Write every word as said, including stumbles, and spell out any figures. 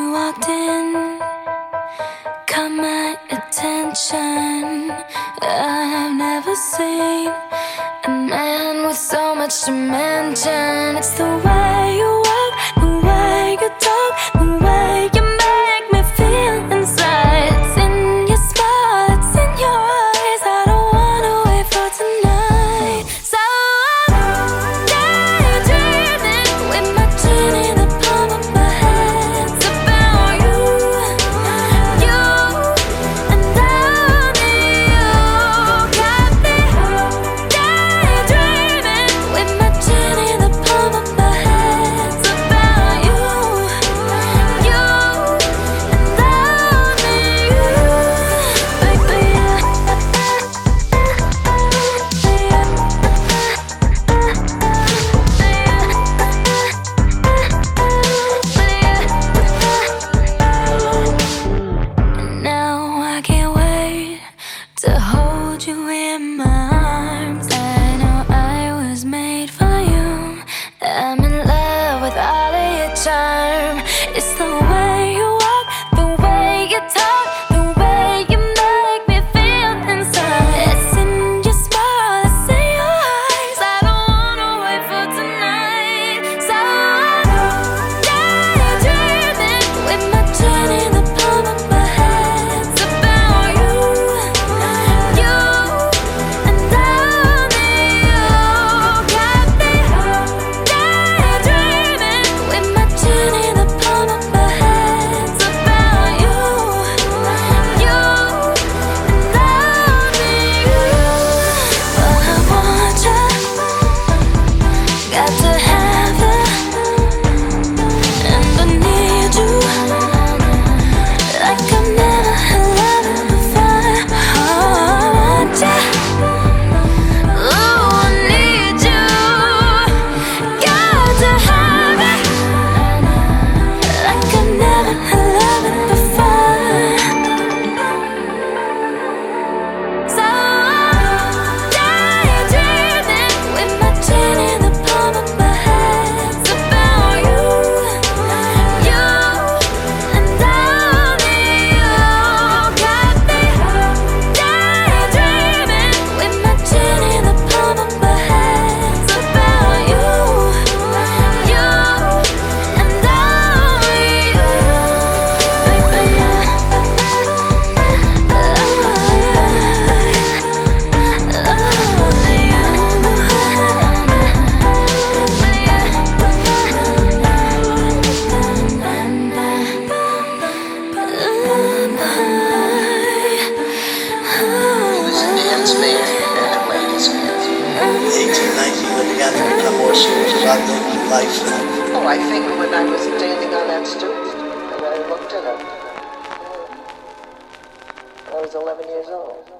you walked in caught my attention. I've never seen a man with so much dimension. It's the way you walk, the way you talk, the way you make me feel inside. It's in your smile, it's in your eyes. I don't wanna wait for tonight. So I'm daydreaming with my chin in the palm of my hands about you, you, and only you. Got me daydreaming with my chin in the palm of my hands about you, you, and only you, baby. Now I can't wait to hold you in my arms. I know I was made for you. I'm in love with all of your charm. It's the way you walk, the way you talk, the way you make me feel inside. It's in your smile, it's in your eyes. I don't wanna wait for tonight. So I'm daydreaming with my chin in the palm of my hands about you, you, and only you. Got me daydreaming with my chin in the palm of my hands about you, you, and only you. But I want you, got to have you, and I need you like I've never had loving before. I want you, ooh, I need you, got to have it like I've never had loving before. So I'm daydreaming with my chin in the palm of my hands about you, you, and only you. Got me daydreaming with my chin in the palm of my hands about you, you, and only you, baby. eighteen, nineteen, when you began to become more serious about the life? Oh, I think when I was standing on that stoop and I looked at him, I was eleven years old.